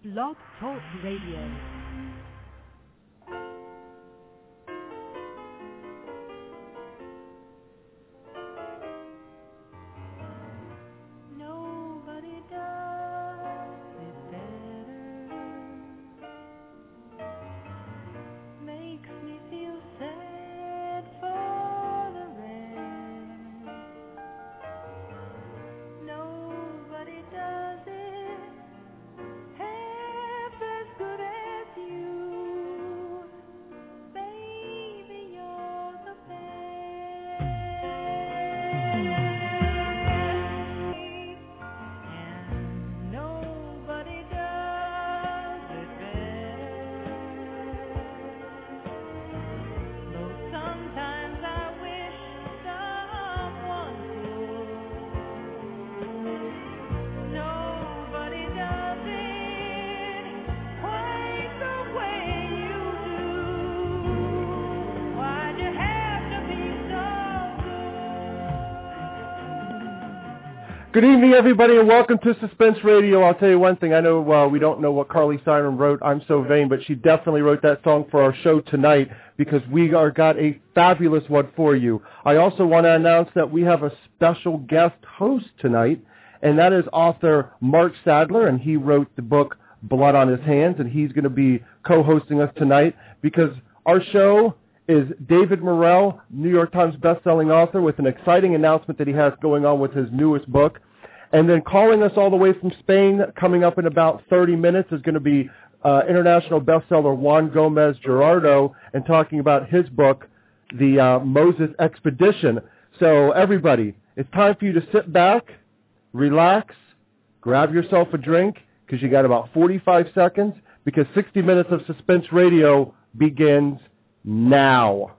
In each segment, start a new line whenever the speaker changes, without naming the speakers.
Blog Talk Radio.
Good evening, everybody, and welcome to Suspense Radio. I'll tell you one thing. I know we don't know what Carly Simon wrote, I'm So Vain, but she definitely wrote that song for our show tonight because we got a fabulous one for you. I also want to announce that we have a special guest host tonight, and that is author Mark Sadler, and he wrote the book Blood on His Hands, and he's going to be co-hosting us tonight because our show is David Morrell, New York Times bestselling author, with an exciting announcement that he has going on with his newest book. And then calling us all the way from Spain, coming up in about 30 minutes, is going to be international bestseller Juan Gomez Gerardo, and talking about his book, The Moses Expedition. So everybody, it's time for you to sit back, relax, grab yourself a drink, because you got about 45 seconds, because 60 minutes of Suspense Radio begins now.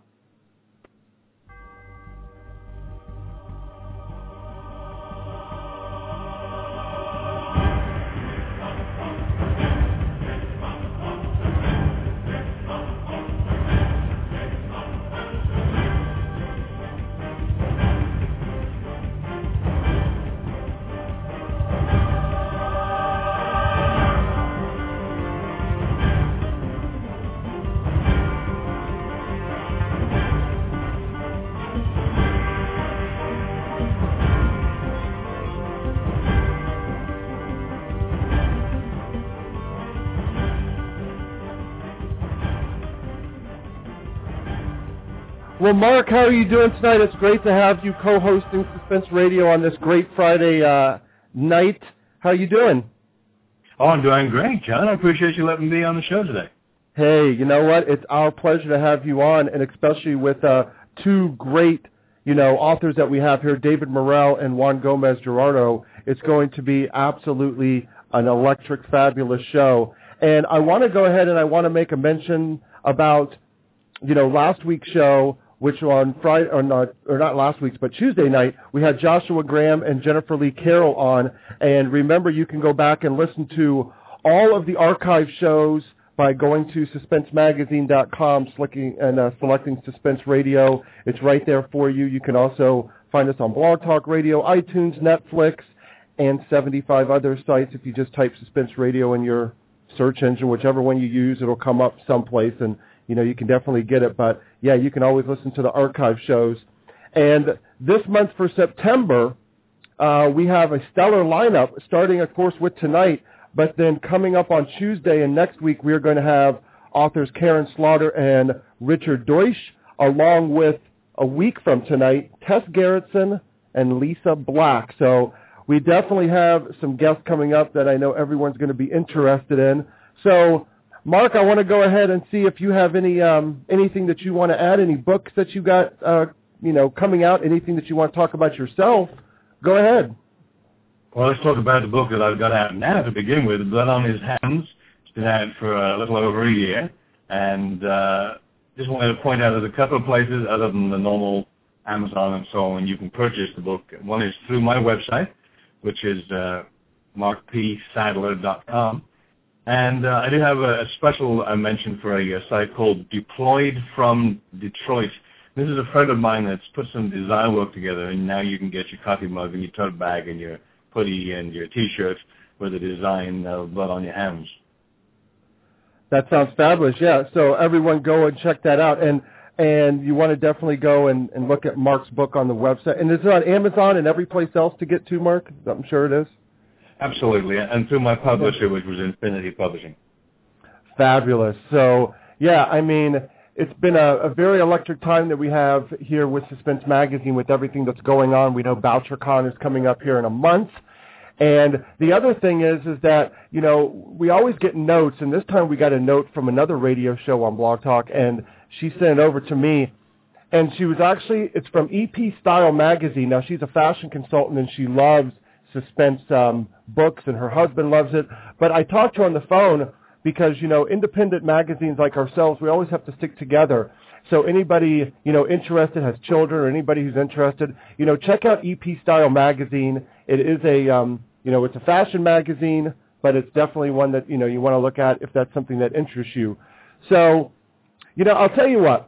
Well, Mark, how are you doing tonight? It's great to have you co-hosting Suspense Radio on this great Friday night. How are you doing?
Oh, I'm doing great, John. I appreciate you letting me on the show today.
Hey, you know what? It's our pleasure to have you on, and especially with two great, authors that we have here, David Morrell and Juan Gomez Gerardo. It's going to be absolutely an electric, fabulous show. And I want to go ahead and I want to make a mention about, last week's show, which on Friday, or not last week's, but Tuesday night, we had Joshua Graham and Jennifer Lee Carroll on. And remember, you can go back and listen to all of the archive shows by going to suspensemagazine.com and selecting Suspense Radio. It's right there for you. You can also find us on Blog Talk Radio, iTunes, Netflix, and 75 other sites. If you just type Suspense Radio in your search engine, whichever one you use, it'll come up someplace, and you can definitely get it. But, yeah, you can always listen to the archive shows. And this month for September, we have a stellar lineup, starting, of course, with tonight. But then coming up on Tuesday and next week, we are going to have authors Karen Slaughter and Richard Deutsch, along with, a week from tonight, Tess Gerritsen and Lisa Black. So we definitely have some guests coming up that I know everyone's going to be interested in. So, Mark, I want to go ahead and see if you have anything that you want to add, any books that you got, coming out, anything that you want to talk about yourself. Go ahead.
Well, let's talk about the book that I've got out now to begin with, Blood on His Hands. It's been out for a little over a year, and just wanted to point out there's a couple of places other than the normal Amazon and so on you can purchase the book. One is through my website, which is markpsadler.com. And I do have a special mention for a site called Deployed from Detroit. This is a friend of mine that's put some design work together, and now you can get your coffee mug and your tote bag and your hoodie and your T-shirt with the design of Blood on Your Hands.
That sounds fabulous. Yeah. So everyone go and check that out. And you want to definitely go and look at Mark's book on the website. And is it on Amazon and every place else to get to, Mark? I'm sure it is.
Absolutely. And through my publisher, which was Infinity Publishing.
Fabulous. So, yeah, I mean, it's been a very electric time that we have here with Suspense Magazine with everything that's going on. We know BoucherCon is coming up here in a month. And the other thing is that, you know, we always get notes, and this time we got a note from another radio show on Blog Talk, and she sent it over to me. And she was actually, it's from EP Style Magazine. Now, she's a fashion consultant, and she loves suspense books, and her husband loves it. But I talked to her on the phone because, you know, independent magazines like ourselves, we always have to stick together. So anybody, you know, interested, has children, or anybody who's interested, you know, check out EP Style Magazine. It is a, you know, it's a fashion magazine, but it's definitely one that, you know, you want to look at if that's something that interests you. So, you know, I'll tell you what.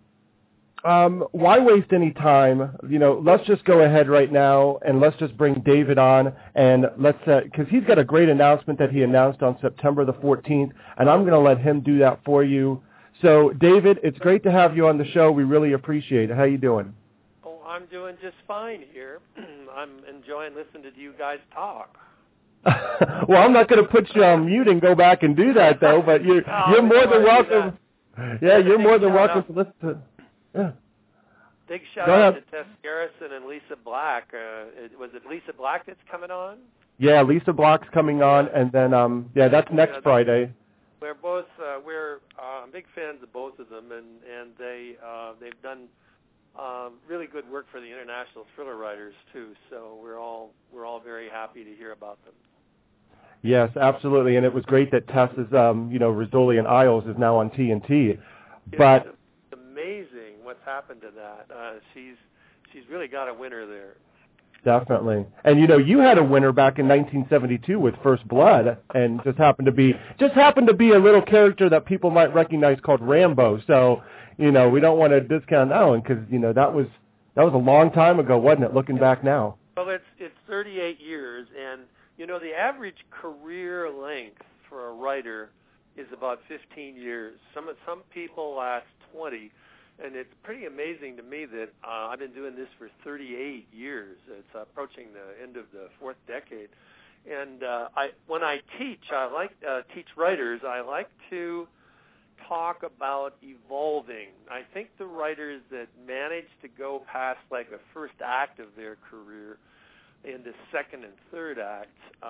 Why waste any time? You know, let's just go ahead right now and let's just bring David on, and let's, because he's got a great announcement that he announced on September the 14th, and I'm going to let him do that for you. So, David, it's great to have you on the show. We really appreciate it. How you doing?
Oh, I'm doing just fine here. I'm enjoying listening to you guys talk.
Well, I'm not going to put you on mute and go back and do that, though, but you're more than welcome. Yeah, you're more than welcome to listen to. Yeah.
Big shout out to Tess Garrison and Lisa Black. Was it Lisa Black that's coming on?
Yeah, Lisa Black's coming on, and then yeah, that's next Friday.
We're both we're big fans of both of them, and they've done really good work for the international thriller writers too. So we're all very happy to hear about them.
Yes, absolutely, and it was great that Tess is you know, Rizzoli and Isles is now on TNT, but.
It's amazing what's happened to that. She's really got a winner there.
Definitely. And you know, you had a winner back in 1972 with First Blood, and just happened to be a little character that people might recognize called Rambo. So, you know, we don't want to discount that one because, you know, that was a long time ago, wasn't it? Looking back now.
Well, it's 38 years, and you know, the average career length for a writer is about 15 years. Some people last 20. And it's pretty amazing to me that I've been doing this for 38 years. It's approaching the end of the fourth decade. And when I teach, I like teach writers. I like to talk about evolving. I think the writers that manage to go past like a first act of their career into second and third acts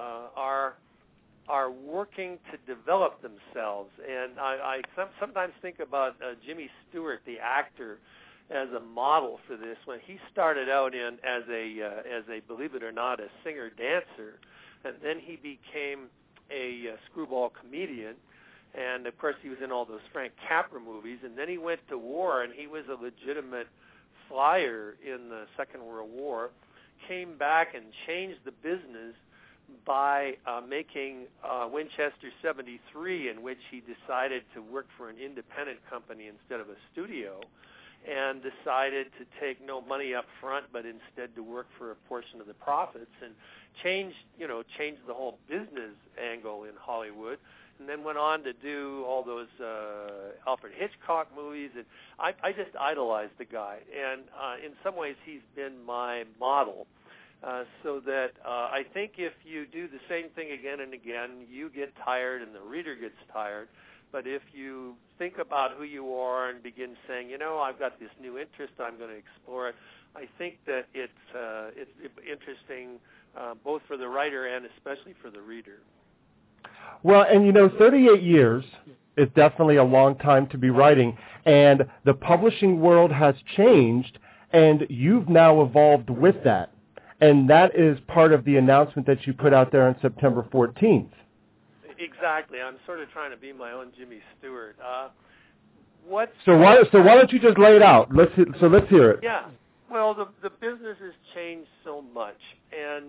are working to develop themselves. And I sometimes think about Jimmy Stewart, the actor, as a model for this. When he started out as a believe it or not, a singer-dancer, and then he became a screwball comedian. And, of course, he was in all those Frank Capra movies. And then he went to war, and he was a legitimate flyer in the Second World War, came back and changed the business by making Winchester 73, in which he decided to work for an independent company instead of a studio, and decided to take no money up front, but instead to work for a portion of the profits, and change the whole business angle in Hollywood, and then went on to do all those Alfred Hitchcock movies. And I just idolized the guy, and in some ways he's been my model. So that I think if you do the same thing again and again, you get tired and the reader gets tired. But if you think about who you are and begin saying, you know, I've got this new interest, I'm going to explore it, I think that it's interesting both for the writer and especially for the reader.
Well, and you know, 38 years is definitely a long time to be writing, and the publishing world has changed, and you've now evolved with that. And that is part of the announcement that you put out there on September 14th.
Exactly. I'm sort of trying to be my own Jimmy Stewart.
So why don't you just lay it out? Let's hear it.
Yeah. Well, the business has changed so much, and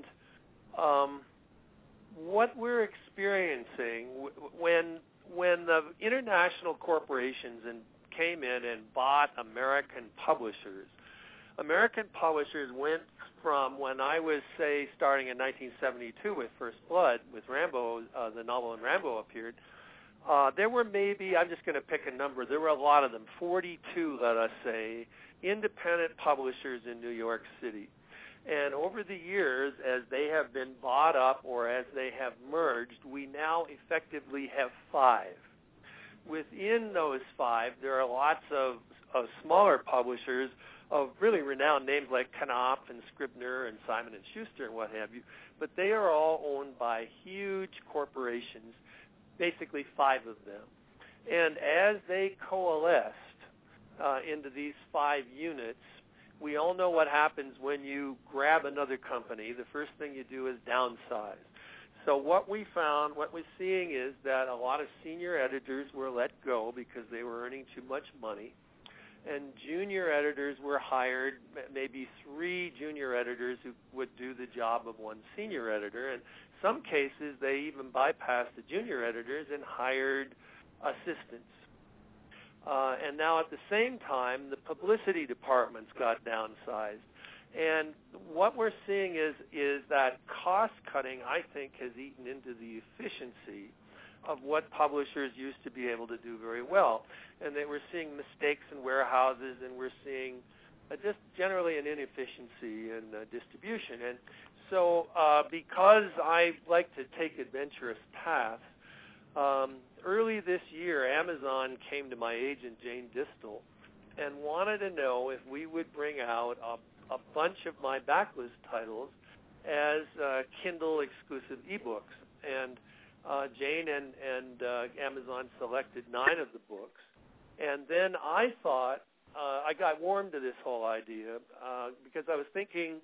what we're experiencing when the international corporations came in and bought American publishers went from when I was, say, starting in 1972 with First Blood, with Rambo, the novel when Rambo appeared, there were maybe, I'm just going to pick a number, there were a lot of them, 42, let us say, independent publishers in New York City. And over the years, as they have been bought up or as they have merged, we now effectively have 5. Within those 5, there are lots of smaller publishers of really renowned names like Knopf and Scribner and Simon & Schuster and what have you, but they are all owned by huge corporations, basically 5 of them. And as they coalesced into these 5 units, we all know what happens when you grab another company. The first thing you do is downsize. So what we found, what we're seeing is that a lot of senior editors were let go because they were earning too much money. And junior editors were hired, maybe 3 junior editors who would do the job of 1 senior editor. And in some cases, they even bypassed the junior editors and hired assistants. And now at the same time, the publicity departments got downsized. And what we're seeing is that cost-cutting, I think, has eaten into the efficiency of what publishers used to be able to do very well. And that we're seeing mistakes in warehouses, and we're seeing just generally an inefficiency in distribution. And so because I like to take adventurous paths, early this year, Amazon came to my agent, Jane Distel, and wanted to know if we would bring out a bunch of my backlist titles as Kindle exclusive ebooks. And Jane and Amazon selected 9 of the books. And then I thought, I got warmed to this whole idea because I was thinking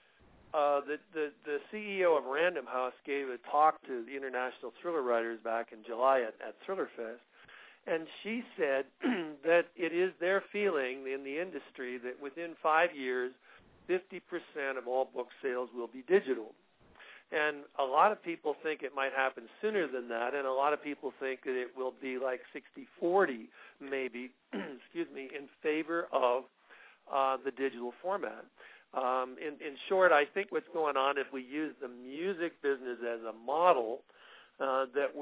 the CEO of Random House gave a talk to the international thriller writers back in July at ThrillerFest, and she said that it is their feeling in the industry that within 5 years, 50% of all book sales will be digital. And a lot of people think it might happen sooner than that, and a lot of people think that it will be like 60-40 maybe, excuse me, in favor of the digital format. In short, I think what's going on, if we use the music business as a model, that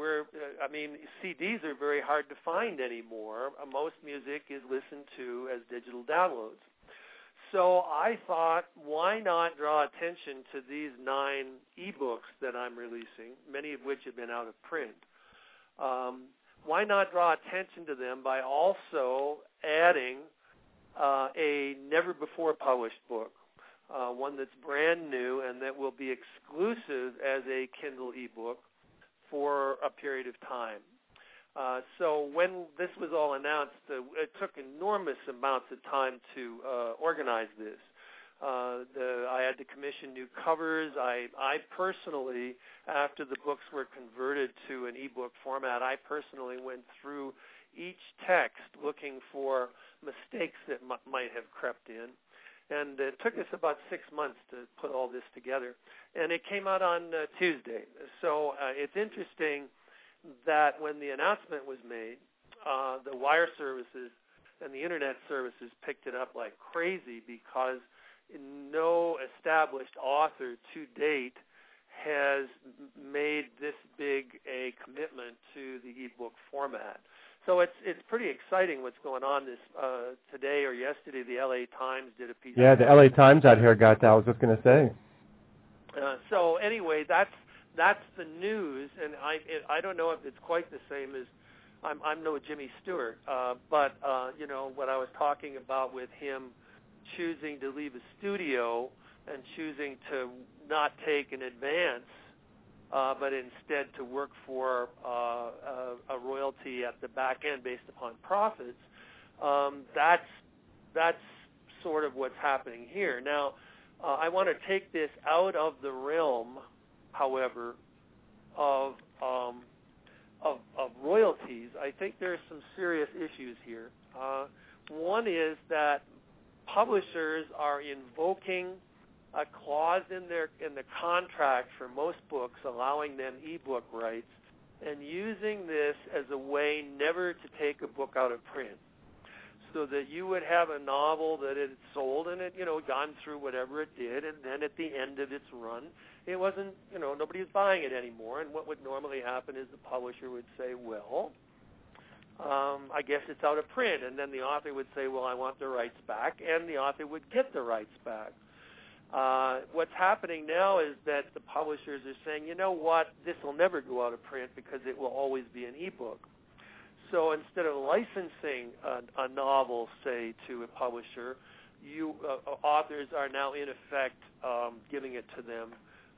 CDs are very hard to find anymore. Most music is listened to as digital downloads. So I thought, why not draw attention to these 9 ebooks that I'm releasing, many of which have been out of print? Why not draw attention to them by also adding a never-before-published book, one that's brand new and that will be exclusive as a Kindle ebook for a period of time. So when this was all announced, it took enormous amounts of time to organize this. I had to commission new covers. I personally, after the books were converted to an ebook format, I personally went through each text looking for mistakes that might have crept in. And it took us about 6 months to put all this together. And it came out on Tuesday. So it's interesting that when the announcement was made, the wire services and the Internet services picked it up like crazy because no established author to date has made this big a commitment to the ebook format. So it's pretty exciting what's going on this today or yesterday. The LA Times did a piece.
Yeah, the LA Times out here got that. I was just going to say.
So anyway, that's the news, and I don't know if it's quite the same as I'm no Jimmy Stewart, but what I was talking about with him choosing to leave a studio and choosing to not take an advance, but instead to work for a royalty at the back end based upon profits. That's sort of what's happening here. Now, I want to take this out of the realm, however, of royalties. I think there's some serious issues here. One is that publishers are invoking a clause in the contract for most books allowing them ebook rights and using this as a way never to take a book out of print, so that you would have a novel that had sold and it gone through whatever it did, and then at the end of its run, it wasn't, nobody was buying it anymore. And what would normally happen is the publisher would say, well, I guess it's out of print. And then the author would say, well, I want the rights back, and the author would get the rights back. What's happening now is that the publishers are saying, you know what, this will never go out of print because it will always be an ebook. So instead of licensing a novel, say, to a publisher, authors are now in effect giving it to them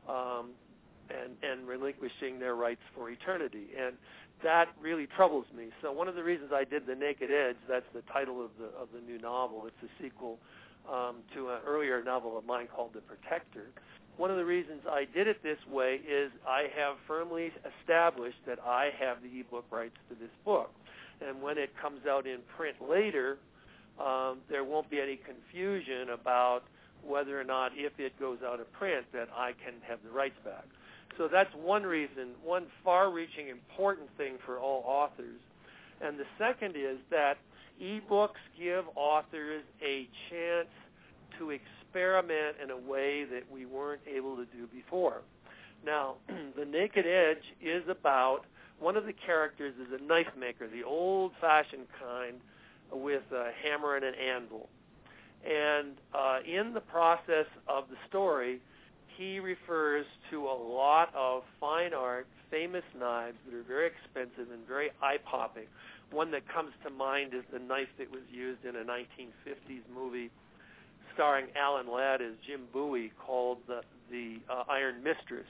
and relinquishing their rights for eternity. And that really troubles me. So one of the reasons I did The Naked Edge, that's the title of the new novel. It's a sequel to an earlier novel of mine called The Protector. One of the reasons I did it this way is I have firmly established that I have the ebook rights to this book. And when it comes out in print later, there won't be any confusion about whether or not, if it goes out of print, that I can have the rights back. So that's one reason, one far-reaching important thing for all authors. And the second is that ebooks give authors a chance to experiment in a way that we weren't able to do before. Now, The Naked Edge is about, one of the characters is a knife maker, the old-fashioned kind with a hammer and an anvil. And in the process of the story, he refers to a lot of fine art, famous knives that are very expensive and very eye-popping. One that comes to mind is the knife that was used in a 1950s movie starring Alan Ladd as Jim Bowie called the Iron Mistress.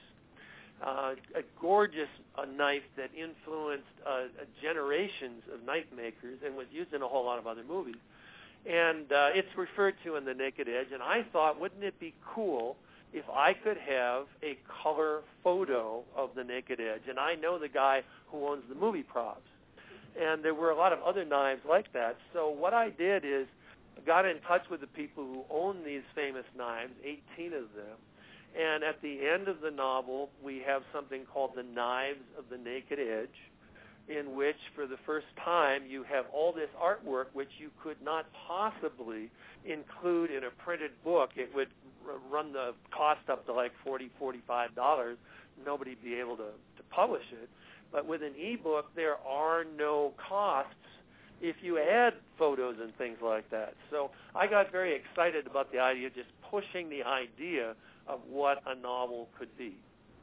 A gorgeous knife that influenced generations of knife makers and was used in a whole lot of other movies. And it's referred to in The Naked Edge, and I thought, wouldn't it be cool if I could have a color photo of The Naked Edge? And I know the guy who owns the movie props. And there were a lot of other knives like that. So what I did is got in touch with the people who own these famous knives, 18 of them. And at the end of the novel, we have something called The Knives of the Naked Edge, in which, for the first time, you have all this artwork which you could not possibly include in a printed book. It would run the cost up to like $40, $45. Nobody'd be able to publish it. But with an ebook, there are no costs if you add photos and things like that. So I got very excited about the idea of just pushing the idea of what a novel could be.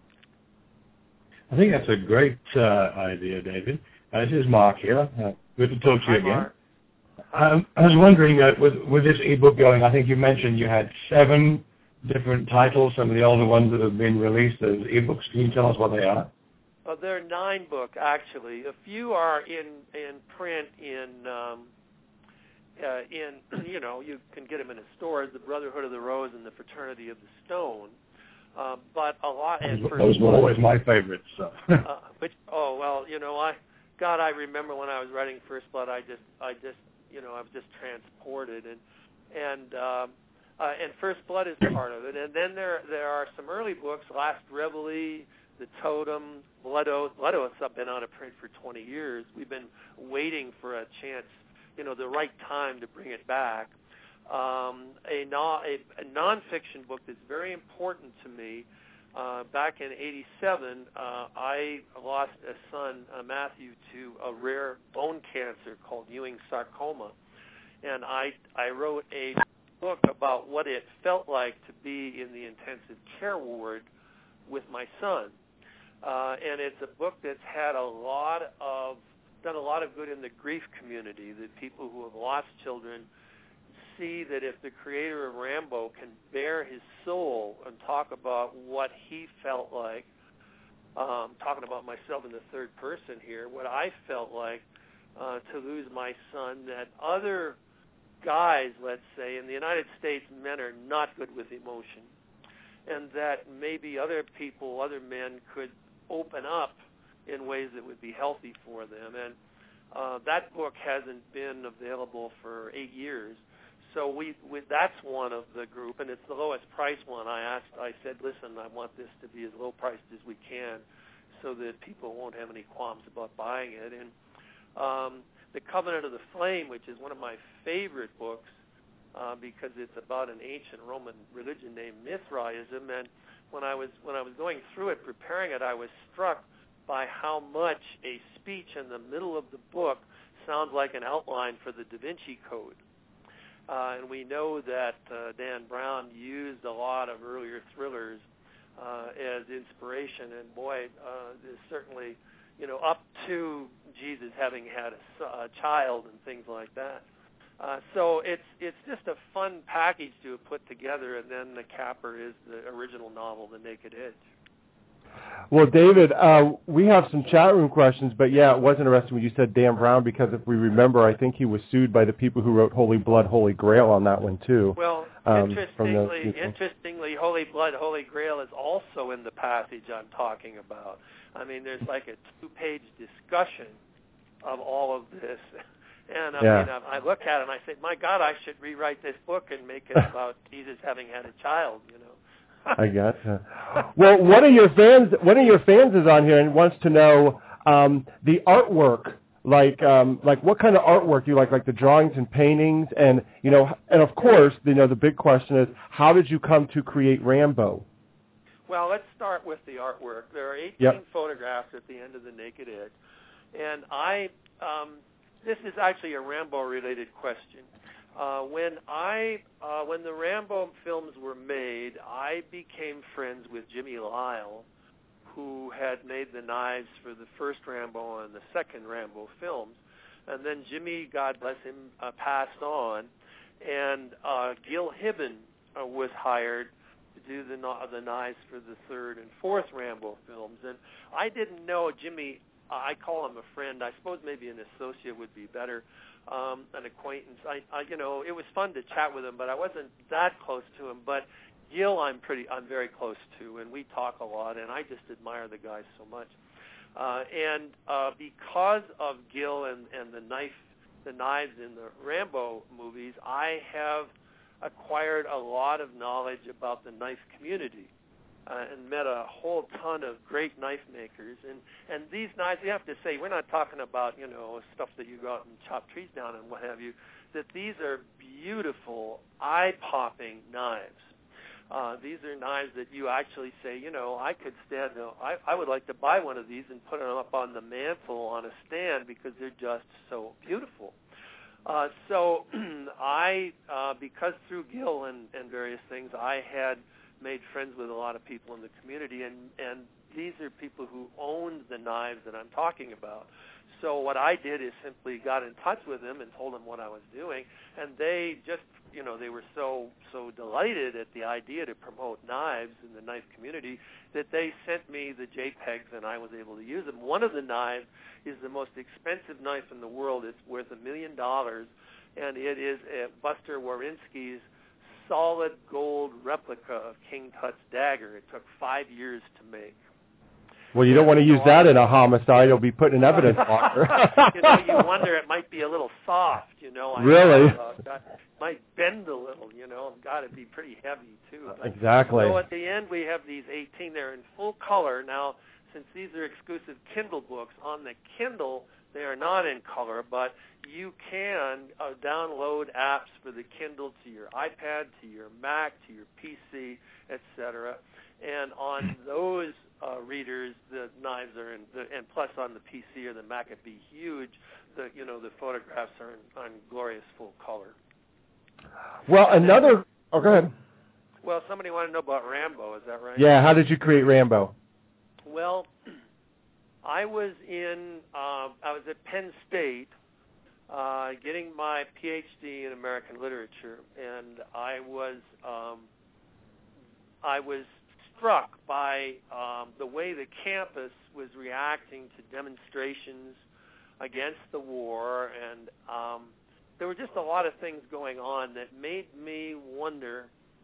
I think that's a great idea, David. This is Mark here. Good to talk to you again.
Mark.
I was wondering, with this ebook going, I think you mentioned you had 7 different titles, some of the older ones that have been released as ebooks. Can you tell us what they are?
There are 9 books, actually. A few are in print in you can get them in the stores, the Brotherhood of the Rose and the Fraternity of the Stone. But a lot.
Those were always my favorites. So.
I remember when I was writing First Blood, I was just transported, and First Blood is part of it. And then there are some early books, Last Reveille, The Totem, Blood Oath. Blood Oaths have been out of print for 20 years. We've been waiting for a chance, the right time to bring it back. A nonfiction book that's very important to me. Back in '87, I lost a son, Matthew, to a rare bone cancer called Ewing sarcoma, and I wrote a book about what it felt like to be in the intensive care ward with my son. And it's a book that's had done a lot of good in the grief community, that people who have lost children see that if the creator of Rambo can bare his soul and talk about what he felt like, talking about myself in the third person here, what I felt like to lose my son, that other guys, let's say, in the United States, men are not good with emotion, and that maybe other people, other men, could open up in ways that would be healthy for them. And that book hasn't been available for 8 years. So that's one of the group, and it's the lowest price one. I said, listen, I want this to be as low priced as we can so that people won't have any qualms about buying it. And The Covenant of the Flame, which is one of my favorite books because it's about an ancient Roman religion named Mithraism. And when I was going through it, preparing it, I was struck by how much a speech in the middle of the book sounds like an outline for the Da Vinci Code. And we know that Dan Brown used a lot of earlier thrillers as inspiration, and boy, there's certainly, up to Jesus having had a child and things like that. So it's just a fun package to have put together, and then the capper is the original novel, The Naked Edge.
Well, David, we have some chat room questions, but yeah, it was interesting when you said Dan Brown, because if we remember, I think he was sued by the people who wrote Holy Blood, Holy Grail on that one too.
Well, interestingly, Holy Blood, Holy Grail is also in the passage I'm talking about. I mean, there's like a 2-page discussion of all of this. And I look at it and I say, my God, I should rewrite this book and make it about Jesus having had a child,
I gotcha. Well, one of your fans is on here and wants to know the artwork. Like what kind of artwork do you like the drawings and paintings, and and of course, the big question is, how did you come to create Rambo?
Well, let's start with the artwork. There are 18 photographs at the end of The Naked Edge, and this is actually a Rambo-related question. When the Rambo films were made, I became friends with Jimmy Lyle, who had made the knives for the first Rambo and the second Rambo films. And then Jimmy, God bless him, passed on, and Gil Hibben was hired to do the knives for the third and fourth Rambo films. And I didn't know Jimmy. I call him a friend. I suppose maybe an associate would be better, an acquaintance. It was fun to chat with him, but I wasn't that close to him. But Gil, I'm very close to, and we talk a lot, and I just admire the guy so much. And because of Gil and the knives in the Rambo movies, I have acquired a lot of knowledge about the knife community. And met a whole ton of great knife makers. And these knives, you have to say, we're not talking about, stuff that you go out and chop trees down and what have you, that these are beautiful, eye-popping knives. These are knives that you actually say, I could stand, I would like to buy one of these and put them up on the mantle on a stand because they're just so beautiful. So because through Gil and various things, I had made friends with a lot of people in the community, and these are people who owned the knives that I'm talking about. So what I did is simply got in touch with them and told them what I was doing, and they just, they were so delighted at the idea to promote knives in the knife community that they sent me the JPEGs, and I was able to use them. One of the knives is the most expensive knife in the world. It's worth $1 million, and it is Buster Warinsky's solid gold replica of King Tut's dagger. It took 5 years to make.
Well, you don't want to use that in a homicide. You'll be put in evidence locker.
You wonder, it might be a little soft,
Really?
It might bend a little, God, it'd be pretty heavy, too.
Exactly.
So at the end, we have these 18. They're in full color. Now, since these are exclusive Kindle books, on the Kindle, they are not in color, but you can download apps for the Kindle to your iPad, to your Mac, to your PC, etc. And on those readers, the knives are in, and plus on the PC or the Mac, it'd be huge. The photographs are in glorious full color.
Well, go ahead.
Well, somebody wanted to know about Rambo. Is that right?
Yeah. How did you create Rambo?
Well, I was at Penn State getting my PhD in American literature, and I was struck by the way the campus was reacting to demonstrations against the war, and there were just a lot of things going on that made me wonder.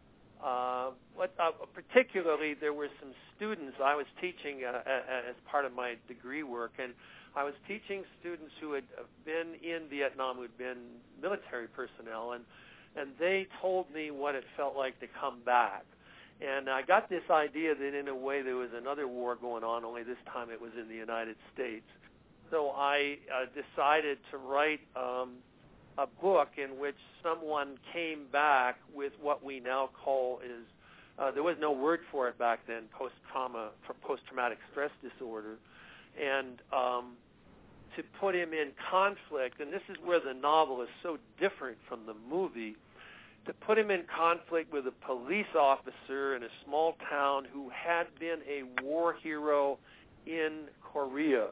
Particularly, there were some students I was teaching as part of my degree work, and I was teaching students who had been in Vietnam, who had been military personnel, and they told me what it felt like to come back. And I got this idea that in a way there was another war going on, only this time it was in the United States. So I decided to write a book in which someone came back with what we now call there was no word for it back then, post-traumatic stress disorder, and to put him in conflict, and this is where the novel is so different from the movie, to put him in conflict with a police officer in a small town who had been a war hero in Korea,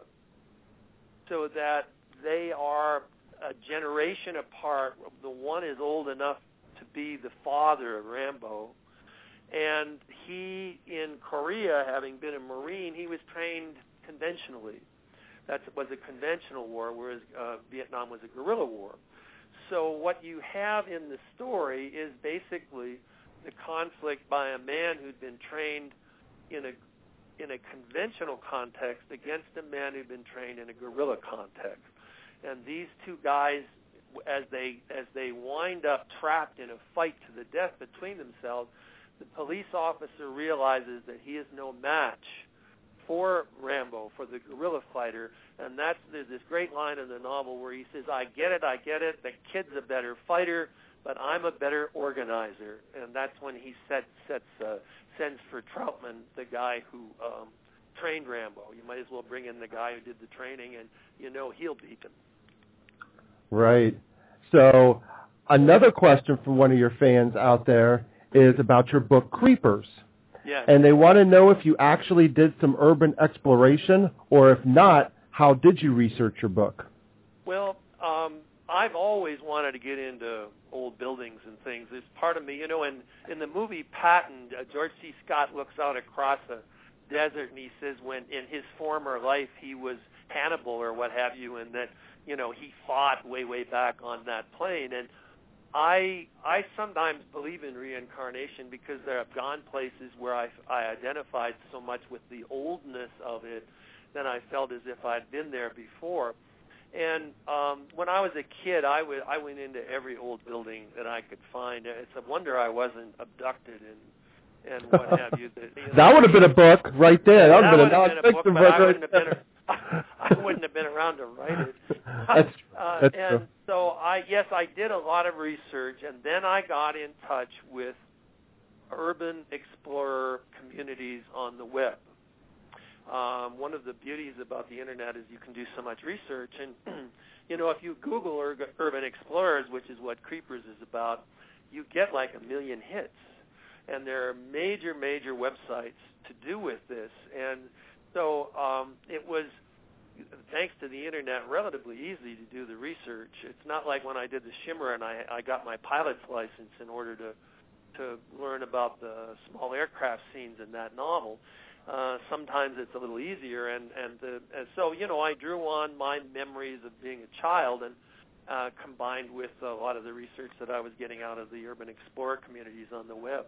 so that they are a generation apart. The one is old enough to be the father of Rambo, and he, in Korea, having been a Marine, he was trained conventionally. That was a conventional war, whereas Vietnam was a guerrilla war. So what you have in the story is basically the conflict by a man who'd been trained in a conventional context against a man who'd been trained in a guerrilla context. And these two guys, as they wind up trapped in a fight to the death between themselves, the police officer realizes that he is no match for Rambo, for the guerrilla fighter, and there's this great line in the novel where he says, I get it, the kid's a better fighter, but I'm a better organizer. And that's when he sends for Troutman, the guy who trained Rambo. You might as well bring in the guy who did the training, and he'll beat him.
Right. So another question from one of your fans out there is about your book, Creepers.
Yes.
And they want to know if you actually did some urban exploration, or if not, how did you research your book?
Well, I've always wanted to get into old buildings and things. It's part of me. In the movie Patton, George C. Scott looks out across a desert and he says when in his former life he was Hannibal or what have you, and that, he fought way back on that plane. And I sometimes believe in reincarnation because there have gone places where I identified so much with the oldness of it that I felt as if I'd been there before. And when I was a kid, I went into every old building that I could find. It's a wonder I wasn't abducted and what have you.
That would have been a book right there. That would have been a
book, but I wouldn't have been around to write it.
That's
and
true.
So I did a lot of research, and then I got in touch with urban explorer communities on the web. One of the beauties about the internet is you can do so much research, and if you Google urban explorers, which is what Creepers is about, you get like 1 million hits, and there are major websites to do with this. And so it was, thanks to the internet, relatively easy to do the research. It's not like when I did the Shimmer and I got my pilot's license in order to learn about the small aircraft scenes in that novel. Sometimes it's a little easier, and so I drew on my memories of being a child and combined with a lot of the research that I was getting out of the urban explorer communities on the web.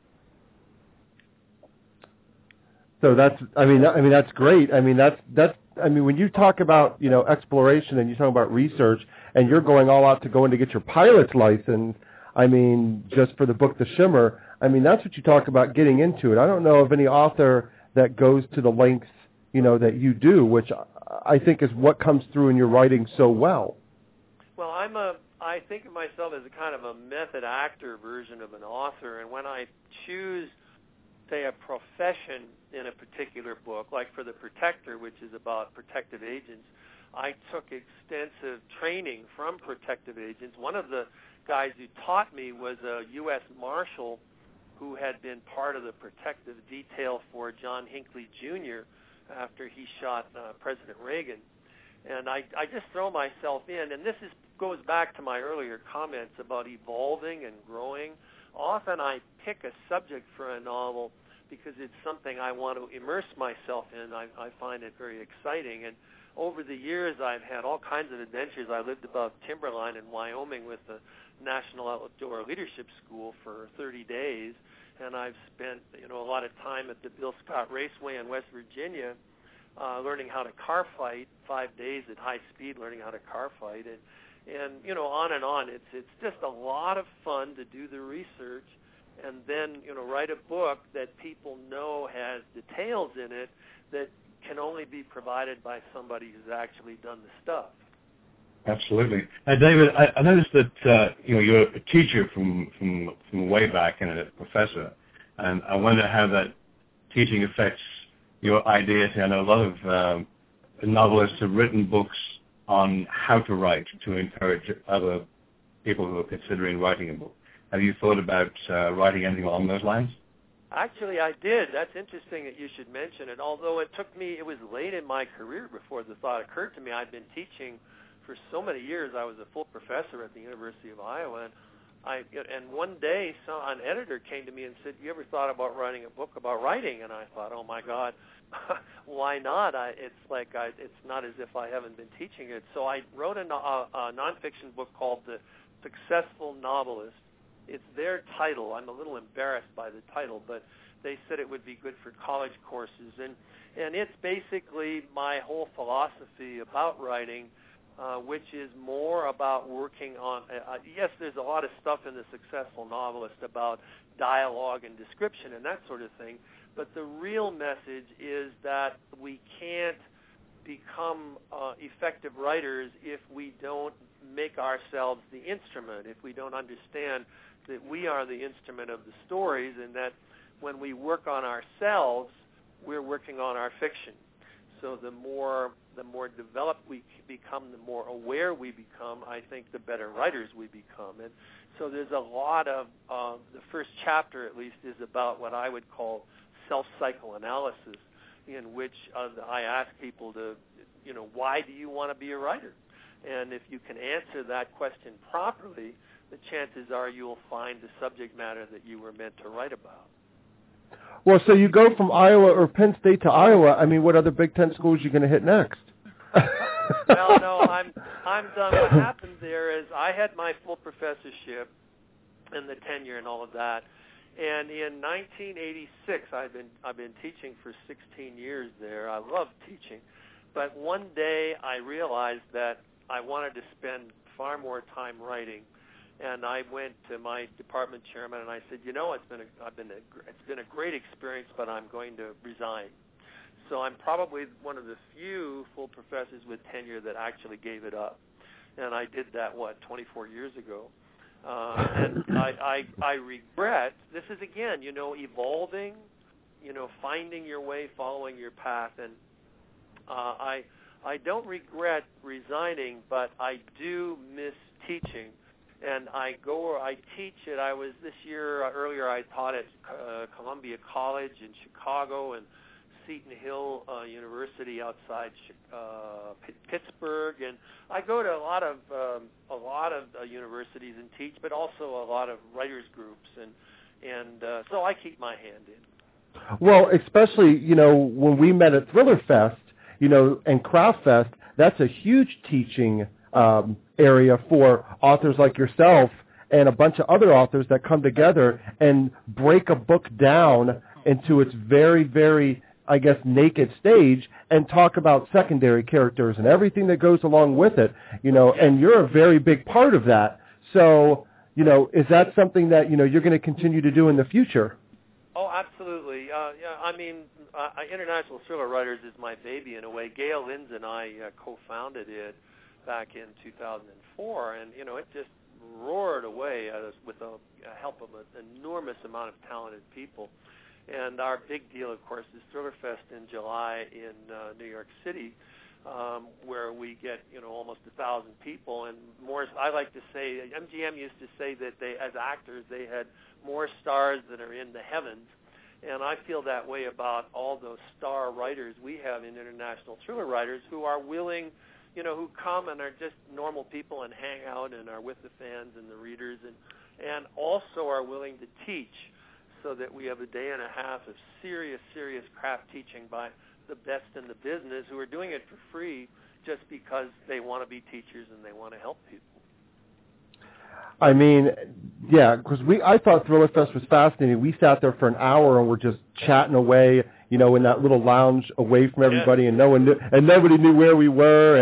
So that's great. When you talk about, exploration and you talk about research and you're going all out to go in to get your pilot's license, just for the book The Shimmer, that's what you talk about getting into it. I don't know of any author that goes to the lengths, that you do, which I think is what comes through in your writing so well.
Well, I think of myself as a kind of a method actor version of an author, and when I choose, say, a profession in a particular book, like for The Protector, which is about protective agents, I took extensive training from protective agents. One of the guys who taught me was a U.S. Marshal who had been part of the protective detail for John Hinckley Jr. after he shot President Reagan. And I just throw myself in, and this goes back to my earlier comments about evolving and growing. Often I pick a subject for a novel because it's something I want to immerse myself in. I find it very exciting. And over the years, I've had all kinds of adventures. I lived above timberline in Wyoming with the National Outdoor Leadership School for 30 days, and I've spent a lot of time at the Bill Scott Raceway in West Virginia learning how to car fight, 5 days at high speed learning how to car fight, and on and on. It's just a lot of fun to do the research and then write a book that people know has details in it that can only be provided by somebody who's actually done the stuff.
Absolutely. David, I noticed that you're a teacher from way back and a professor, and I wonder how that teaching affects your ideas. I know a lot of novelists have written books on how to write to encourage other people who are considering writing a book. Have you thought about writing anything along those lines?
Actually, I did. That's interesting that you should mention it. Although it was late in my career before the thought occurred to me. I'd been teaching for so many years. I was a full professor at the University of Iowa, and one day an editor came to me and said, "You ever thought about writing a book about writing?" And I thought, "Oh my God, why not? It's not as if I haven't been teaching it." So I wrote a nonfiction book called The Successful Novelist. It's their title. I'm a little embarrassed by the title, but they said it would be good for college courses, and it's basically my whole philosophy about writing. Which is more about working on, yes, there's a lot of stuff in The Successful Novelist about dialogue and description and that sort of thing, but the real message is that we can't become effective writers if we don't make ourselves the instrument, if we don't understand that we are the instrument of the stories, and that when we work on ourselves, we're working on our fiction. So the more developed we become, the more aware we become, I think the better writers we become. And so there's a lot of, the first chapter at least is about what I would call self-psychoanalysis, in which I ask people to, why do you want to be a writer? And if you can answer that question properly, the chances are you'll find the subject matter that you were meant to write about.
Well, so you go from Iowa or Penn State to Iowa. I mean, what other Big Ten schools are you going to hit next?
Well, no, I'm done. What happened there is I had my full professorship and the tenure and all of that. And in 1986, I've been teaching for 16 years there. I love teaching. But one day I realized that I wanted to spend far more time writing. And I went to my department chairman and I said, it's been a great experience, but I'm going to resign. So I'm probably one of the few full professors with tenure that actually gave it up. And I did that, 24 years ago. And I regret, this is again, evolving, finding your way, following your path. And I don't regret resigning, but I do miss teaching. And I teach it. Earlier I taught at Columbia College in Chicago and Seton Hill University outside Pittsburgh, and I go to a lot of universities and teach, but also a lot of writers groups, and so I keep my hand in.
Well, especially when we met at Thriller Fest, and Craft Fest, that's a huge teaching area for authors like yourself and a bunch of other authors that come together and break a book down into its very, very, I guess, naked stage and talk about secondary characters and everything that goes along with it, and you're a very big part of that. So, is that something that, you're going to continue to do in the future?
Oh, absolutely. International Thriller Writers is my baby in a way. Gail Linz and I co-founded it back in 2004, and it just roared away with the help of an enormous amount of talented people. And our big deal, of course, is Thriller Fest in July in New York City, where we get almost 1,000 people. And more, I like to say, MGM used to say that they, as actors, they had more stars than are in the heavens. And I feel that way about all those star writers we have in International Thriller Writers who are willing, who come and are just normal people and hang out and are with the fans and the readers and also are willing to teach, so that we have a day and a half of serious craft teaching by the best in the business who are doing it for free just because they want to be teachers and they want to help people.
I mean, yeah, because I thought Thriller Fest was fascinating. We sat there for an hour and were just chatting away, in that little lounge away from everybody, and nobody knew where we were,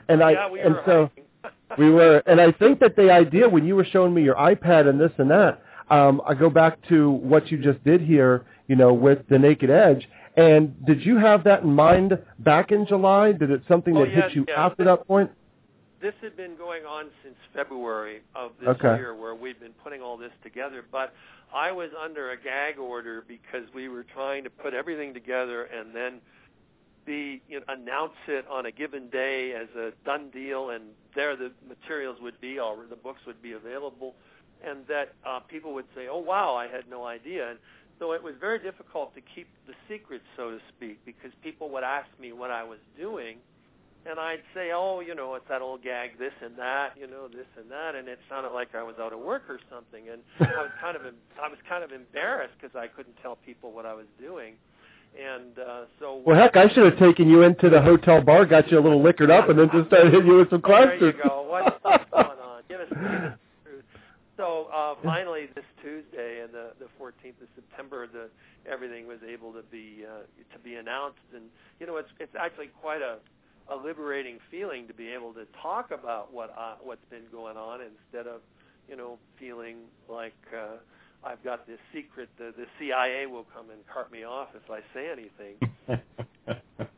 we were. And I think that the idea when you were showing me your iPad and this and that, I go back to what you just did here, with The Naked Edge. And did you have that in mind back in July? Did it something that hit you after that point?
This had been going on since February of this year, where we'd been putting all this together. But I was under a gag order because we were trying to put everything together and then be announce it on a given day as a done deal, and there the materials would be, or the books would be available, and that people would say, "Oh wow, I had no idea." And so it was very difficult to keep the secret, so to speak, because people would ask me what I was doing, and I'd say, "Oh, it's that old gag, this and that, this and that," and it sounded like I was out of work or something, and I was kind of embarrassed because I couldn't tell people what I was doing. And so...
Well, heck, I should have taken you into the hotel bar, got you a little liquored up, and then just started hitting you with some questions.
There you go. What's going on? Give us the truth. So finally, this Tuesday, and the 14th of September, everything was able to be announced. And, it's actually quite a liberating feeling to be able to talk about what's been going on instead of, feeling like... I've got this secret, the CIA will come and cart me off if I say anything.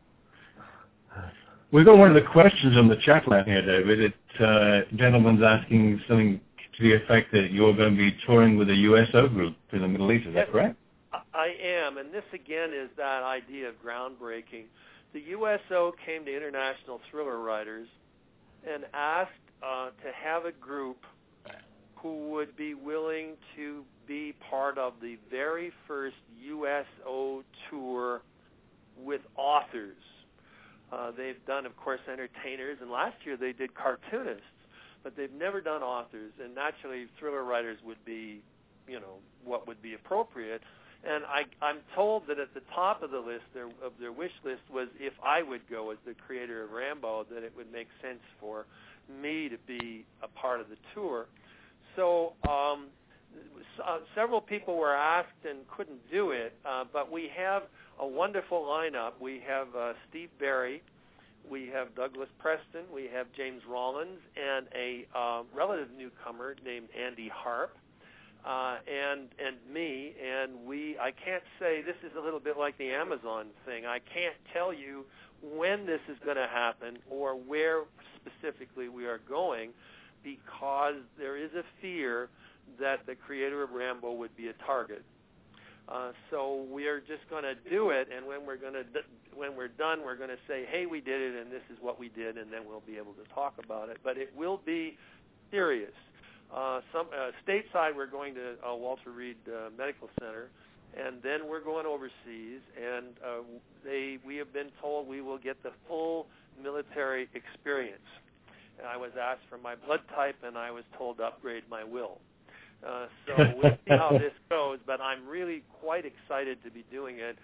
We've got one of the questions on the chat line here, David. Gentleman's asking something to the effect that you're going to be touring with a USO group to the Middle East. Is that correct?
I am, and this again is that idea of groundbreaking. The USO came to International Thriller Writers and asked to have a group who would be willing to be part of the very first USO tour with authors. They've done, of course, entertainers, and last year they did cartoonists, but they've never done authors, and naturally thriller writers would be, what would be appropriate. And I'm told that at the top of the list, of their wish list, was if I would go as the creator of Rambo, that it would make sense for me to be a part of the tour. So several people were asked and couldn't do it, but we have a wonderful lineup. We have Steve Berry, we have Douglas Preston, we have James Rollins, and a relative newcomer named Andy Harp, and me. And I can't say, this is a little bit like the Amazon thing. I can't tell you when this is going to happen or where specifically we are going, because there is a fear that the creator of Rambo would be a target. So we are just going to do it, and when we're done, we're going to say, hey, we did it, and this is what we did, and then we'll be able to talk about it. But it will be serious. Stateside, we're going to Walter Reed Medical Center, and then we're going overseas, and we have been told we will get the full military experience. And I was asked for my blood type, and I was told to upgrade my will. So we'll see how this goes, but I'm really quite excited to be doing it.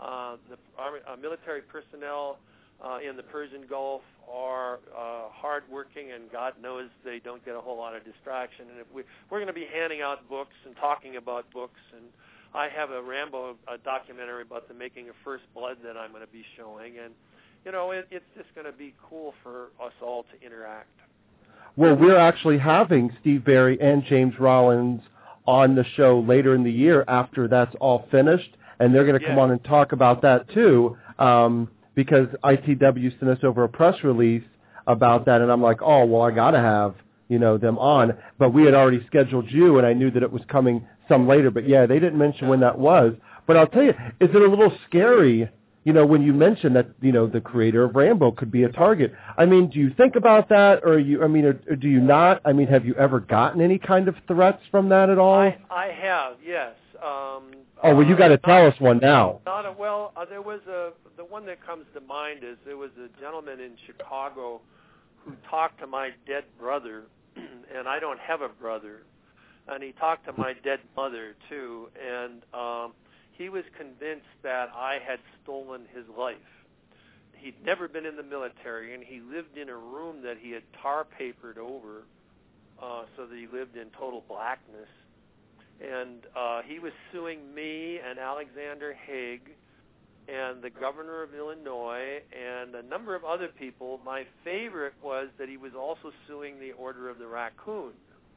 The military personnel in the Persian Gulf are hardworking, and God knows they don't get a whole lot of distraction. And if we're going to be handing out books and talking about books, and I have a Rambo documentary about the making of First Blood that I'm going to be showing, and it's just going to be cool for us all to interact.
Well, we're actually having Steve Berry and James Rollins on the show later in the year after that's all finished, and they're going to come on and talk about that too, because ITW sent us over a press release about that, and I'm like, oh, well, I got to have them on. But we had already scheduled you, and I knew that it was coming some later. But, yeah, they didn't mention when that was. But I'll tell you, is it a little scary when you mention that, the creator of Rambo could be a target? I mean, do you think about that, or or do you not? I mean, have you ever gotten any kind of threats from that at all?
I have, yes.
Well, you got to tell us one now.
There was the one that comes to mind is there was a gentleman in Chicago who talked to my dead brother, and I don't have a brother, and he talked to my dead mother too, and he was convinced that I had stolen his life. He'd never been in the military, and he lived in a room that he had tar papered over so that he lived in total blackness. And he was suing me and Alexander Haig and the governor of Illinois and a number of other people. My favorite was that he was also suing the Order of the Raccoon.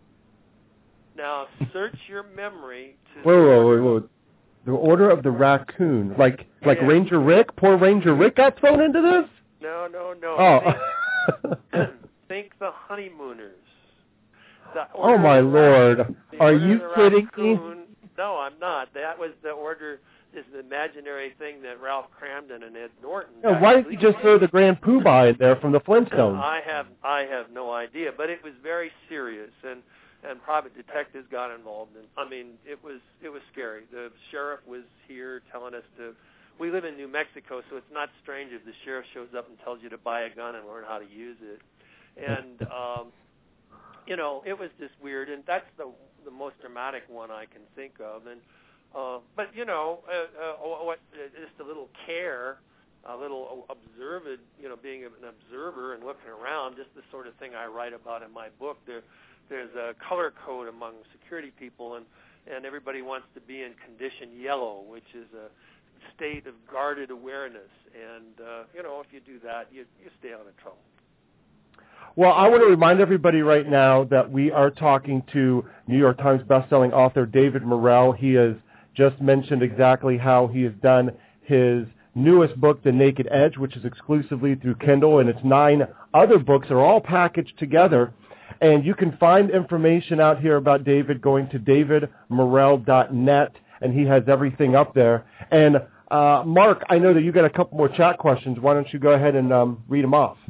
Now, search your memory to...
Whoa. The Order of the Raccoon. Like Ranger Rick? Poor Ranger Rick got thrown into this?
No.
Oh.
Think the Honeymooners.
Oh, my Lord. Are you kidding me?
No, I'm not. That was the order this imaginary thing that Ralph Cramden and Ed Norton.
Yeah, why didn't you just throw the Grand Poobah in there from the Flintstones?
I have no idea, but it was very serious, and private detectives got involved. And I mean, it was scary. The sheriff was here telling us to. We live in New Mexico, so it's not strange if the sheriff shows up and tells you to buy a gun and learn how to use it. And you know, it was just weird, and that's the most dramatic one I can think of. And but you know, just a little care, a little observant, you know, being an observer and looking around, just the sort of thing I write about in my book. There's a color code among security people, and everybody wants to be in condition yellow, which is a state of guarded awareness. And you know, if you do that, you stay out of trouble.
Well, I want to remind everybody right now that we are talking to New York Times bestselling author David Morrell. He has just mentioned exactly how he has done his newest book, The Naked Edge, which is exclusively through Kindle, and its 9 other books are all packaged together. And you can find information out here about David going to davidmorrell.net, and he has everything up there. And Mark, I know that you got a couple more chat questions. Why don't you go ahead and read them off?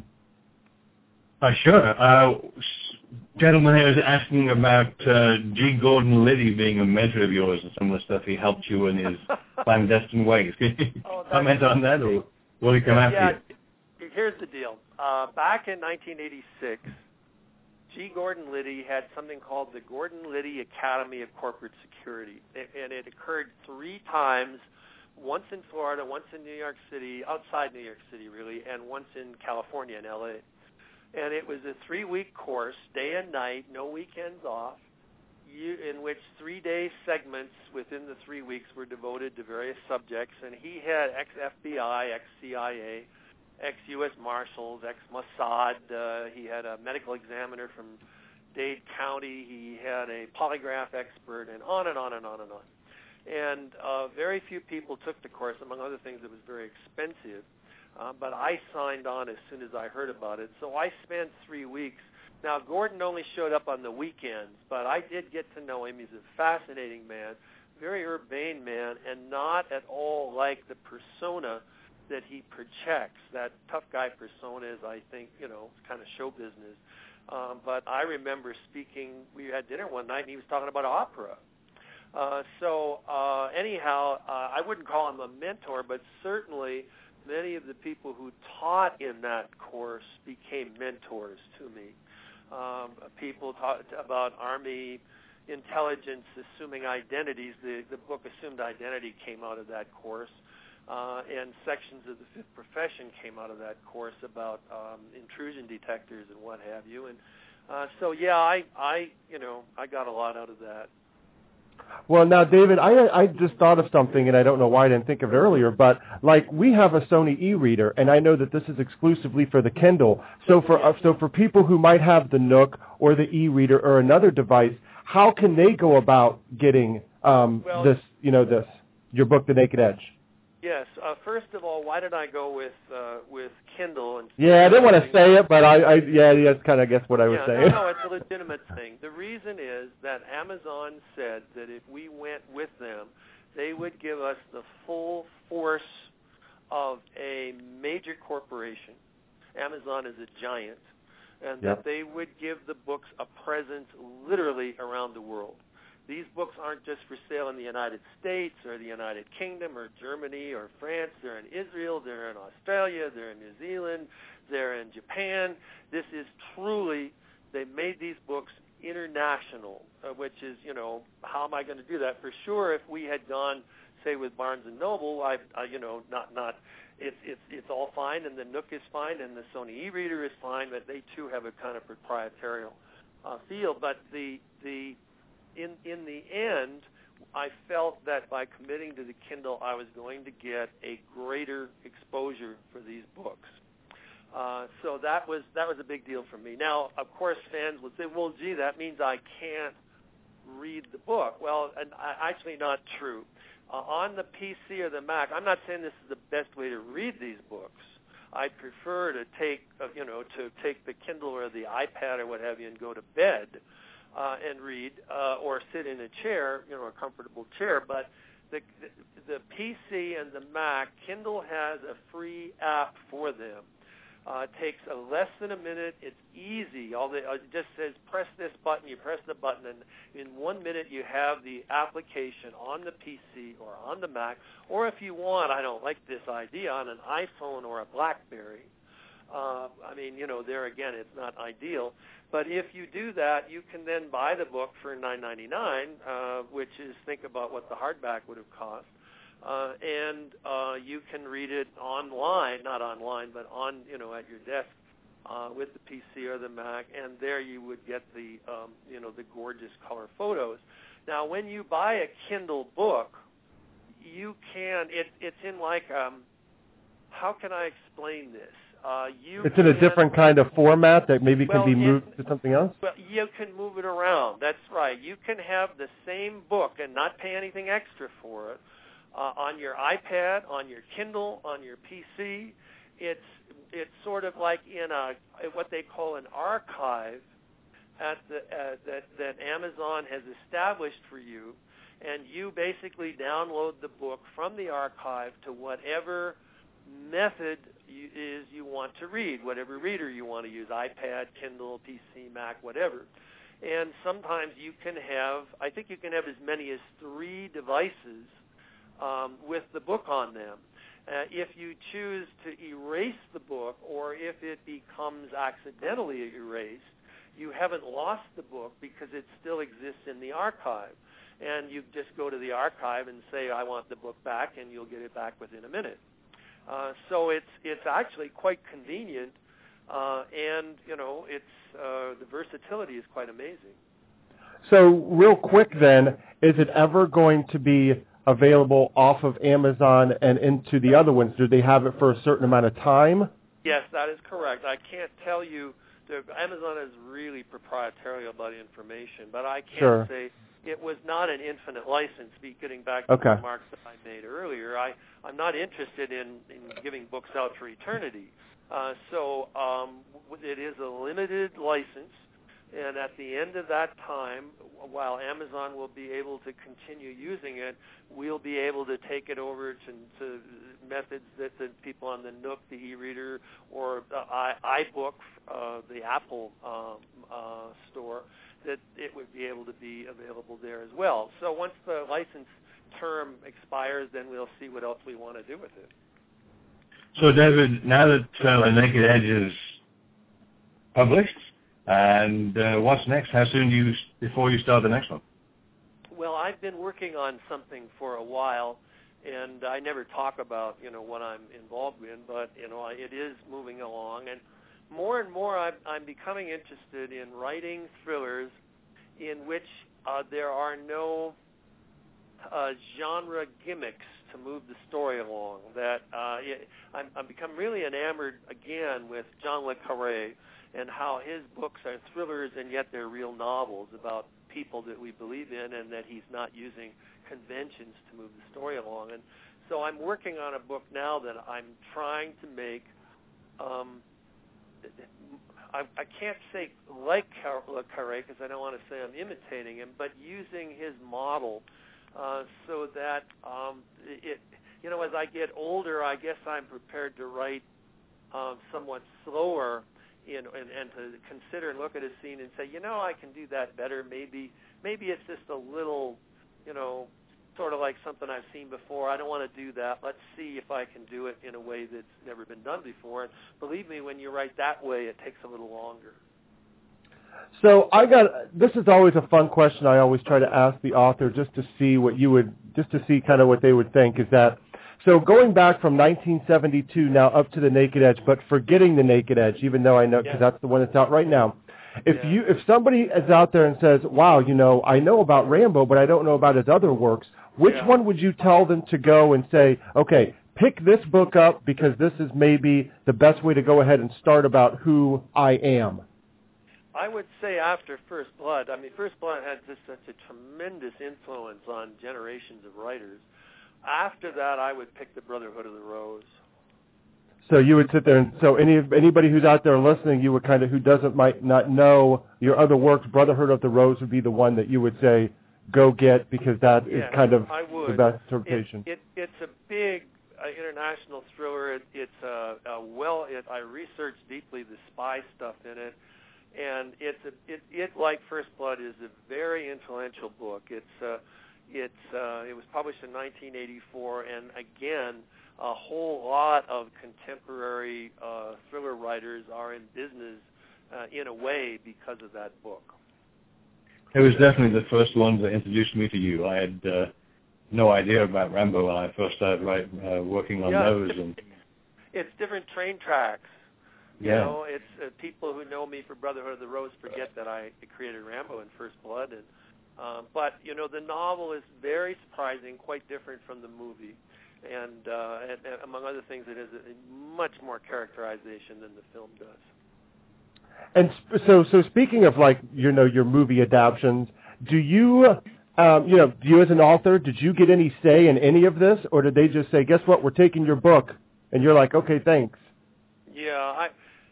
Sure. Gentleman here is asking about G. Gordon Liddy being a mentor of yours and some of the stuff he helped you in his clandestine ways. Can you comment on that, or will he come after you?
Here's the deal. Back in 1986, G. Gordon Liddy had something called the Gordon Liddy Academy of Corporate Security, and it occurred 3 times, once in Florida, once in New York City, outside New York City really, and once in California in L.A. And it was a 3-week course, day and night, no weekends off, in which 3-day segments within the 3 weeks were devoted to various subjects. And he had ex-FBI, ex-CIA, ex-U.S. Marshals, ex-Mossad. He had a medical examiner from Dade County. He had a polygraph expert, and on and on and on and on. And very few people took the course. Among other things, it was very expensive. But I signed on as soon as I heard about it. So I spent 3 weeks. Now, Gordon only showed up on the weekends, but I did get to know him. He's a fascinating man, very urbane man, and not at all like the persona that he projects. That tough guy persona is, I think, you know, kind of show business. But I remember speaking, we had dinner one night, and he was talking about opera. Anyhow, I wouldn't call him a mentor, but certainly many of the people who taught in that course became mentors to me. People talked about Army intelligence assuming identities. The book Assumed Identity came out of that course, and sections of the Fifth Profession came out of that course about intrusion detectors and what have you. And so, yeah, I got a lot out of that.
Well, now, David, I just thought of something, and I don't know why I didn't think of it earlier, but, like, we have a Sony e-reader, and I know that this is exclusively for the Kindle. So for people who might have the Nook or the e-reader or another device, how can they go about getting your book, The Naked Edge?
Yes. First of all, why did I go with Kindle?
Yeah, I didn't want to say it, but that's kind of, I guess, what I was saying.
No, it's a legitimate thing. The reason is that Amazon said that if we went with them, they would give us the full force of a major corporation. Amazon is a giant, and that they would give the books a presence literally around the world. These books aren't just for sale in the United States or the United Kingdom or Germany or France. They're in Israel, they're in Australia, they're in New Zealand, they're in Japan. This is truly, they made these books international, which is, how am I going to do that? For sure, if we had gone, say, with Barnes & Noble, it's all fine, and the Nook is fine, and the Sony e-reader is fine, but they too have a kind of proprietarial feel. But in the end, I felt that by committing to the Kindle, I was going to get a greater exposure for these books. So that was a big deal for me. Now, of course, fans would say, well, gee, that means I can't read the book. Well, actually not true. On the PC or the Mac, I'm not saying this is the best way to read these books. I prefer to take the Kindle or the iPad or what have you and go to bed and read, or sit in a chair, a comfortable chair. But the PC and the Mac, Kindle has a free app for them. It takes less than a minute. It's easy. It just says press this button. You press the button, and in 1 minute you have the application on the PC or on the Mac. Or if you want, I don't like this idea, on an iPhone or a BlackBerry. There again, it's not ideal. But if you do that, you can then buy the book for $9.99, which is, think about what the hardback would have cost. And you can read it online, not online, but on, at your desk with the PC or the Mac, and there you would get the gorgeous color photos. Now, when you buy a Kindle book, you can, it's in like, how can I explain this? It's
in a different kind of format that maybe can be moved to something else?
Well, you can move it around. That's right. You can have the same book and not pay anything extra for it. On your iPad, on your Kindle, on your PC. It's sort of like in what they call an archive that Amazon has established for you, and you basically download the book from the archive to whatever method you want to read, whatever reader you want to use, iPad, Kindle, PC, Mac, whatever. And sometimes you can have, I think you can have as many as 3 devices with the book on them. If you choose to erase the book, or if it becomes accidentally erased, you haven't lost the book because it still exists in the archive. And you just go to the archive and say, I want the book back, and you'll get it back within a minute. So it's actually quite convenient, and the versatility is quite amazing.
So real quick then, is it ever going to be available off of Amazon and into the other ones? Do they have it for a certain amount of time?
Yes, that is correct. I can't tell you. Amazon is really proprietary about information, but I can say it was not an infinite license. Getting back to the remarks that I made earlier, I'm not interested in giving books out for eternity. So it is a limited license. And at the end of that time, while Amazon will be able to continue using it, we'll be able to take it over to methods that the people on the Nook, the e-reader, or the iBook, the Apple store, that it would be able to be available there as well. So once the license term expires, then we'll see what else we want to do with it.
So, David, now that The Naked Edge is published, and what's next? How soon before you start the next one?
Well, I've been working on something for a while, and I never talk about what I'm involved in, but it is moving along, and more I'm becoming interested in writing thrillers in which there are no genre gimmicks to move the story along. That I'm become really enamored again with John le Carré, and how his books are thrillers and yet they're real novels about people that we believe in, and that he's not using conventions to move the story along. And so I'm working on a book now that I'm trying to make, I can't say like le Carré because I don't want to say I'm imitating him, but using his model so that, as I get older, I guess I'm prepared to write somewhat slower, and to consider and look at a scene and say, I can do that better. Maybe it's just a little, sort of like something I've seen before. I don't want to do that. Let's see if I can do it in a way that's never been done before. And believe me, when you write that way, it takes a little longer.
So this is always a fun question I always try to ask the author, just to see kind of what they would think, is that, so going back from 1972 now up to The Naked Edge, but forgetting The Naked Edge, even though I know, because that's the one that's out right now. If somebody is out there and says, wow, I know about Rambo, but I don't know about his other works, which one would you tell them to go and say, okay, pick this book up because this is maybe the best way to go ahead and start about who I am?
I would say after First Blood. I mean, First Blood had just such a tremendous influence on generations of writers. After that, I would pick The Brotherhood of the Rose.
So you would sit there, and so anybody who's out there listening, you would who might not know your other works, Brotherhood of the Rose would be the one that you would say, go get, because that is kind of the best interpretation.
It's a big international thriller. I researched deeply the spy stuff in it, and it like First Blood is a very influential book. It was published in 1984, and again, a whole lot of contemporary thriller writers are in business in a way because of that book.
It was definitely the first one that introduced me to you. I had no idea about Rambo when I first started working on those. And
it's different train tracks. You know, it's people who know me for Brotherhood of the Rose forget that I created Rambo in First Blood. And but, you know, the novel is very surprising, quite different from the movie. And among other things, it has a much more characterization than the film does.
And so speaking of, like, you know, your movie adaptions, do you as an author, did you get any say in any of this, or did they just say, guess what, we're taking your book, and you're like, okay, thanks?
Yeah,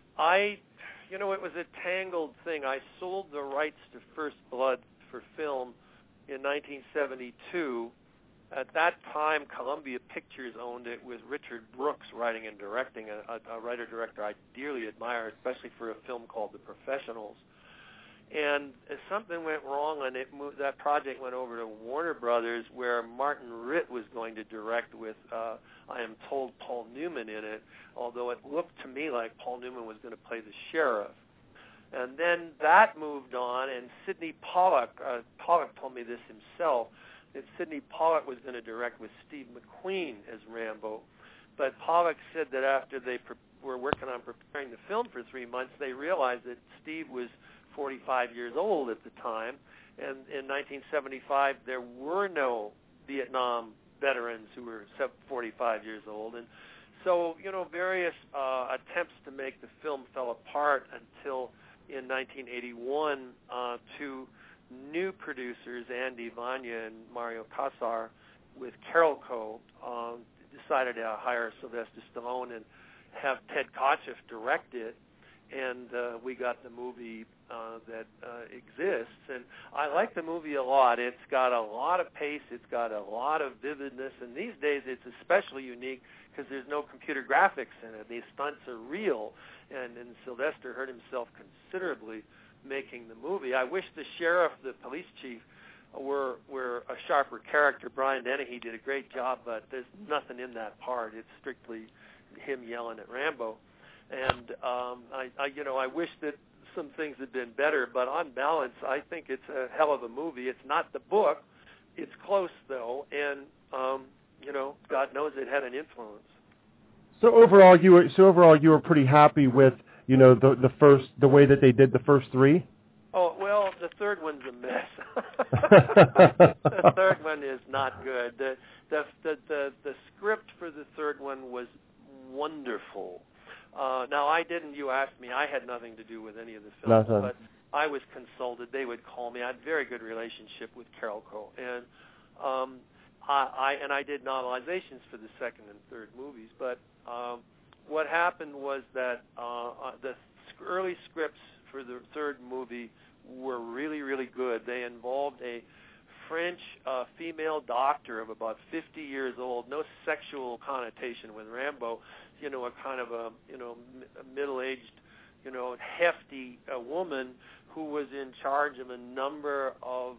it was a tangled thing. I sold the rights to First Blood for film in 1972. At that time, Columbia Pictures owned it, with Richard Brooks writing and directing, a writer-director I dearly admire, especially for a film called The Professionals. And something went wrong, and that project went over to Warner Brothers, where Martin Ritt was going to direct with, I am told, Paul Newman in it, although it looked to me like Paul Newman was going to play the sheriff. And then that moved on, and Sidney Pollack told me this himself, that Sidney Pollack was going to direct with Steve McQueen as Rambo. But Pollack said that after they were working on preparing the film for 3 months, they realized that Steve was 45 years old at the time, and in 1975 there were no Vietnam veterans who were 45 years old. And so, you know, various attempts to make the film fell apart until in 1981 two new producers, Andy Vanya and Mario Casar, with Carolco, decided to hire Sylvester Stallone and have Ted Kotcheff direct it, and we got the movie that exists. And I like the movie a lot. It's got a lot of pace. It's got a lot of vividness, and these days it's especially unique because there's no computer graphics in it. These stunts are real, and Sylvester hurt himself considerably making the movie. I wish the sheriff, the police chief, were a sharper character. Brian Dennehy did a great job, but there's nothing in that part. It's strictly him yelling at Rambo. And I wish that some things had been better, but on balance, I think it's a hell of a movie. It's not the book. It's close, though, and God knows it had an influence. So overall, you were pretty happy with, you know, the way that they did the first three? Oh, well, the third one's a mess. The third one is not good. The script for the third one was wonderful. Now, you asked me, I had nothing to do with any of the films, but I was consulted. They would call me. I had a very good relationship with Carolco, and I did novelizations for the second and third movies, but what happened was that the early scripts for the third movie were really, really good. They involved a French female doctor of about 50 years old, no sexual connotation with Rambo, you know, a kind of a middle-aged, hefty woman who was in charge of a number of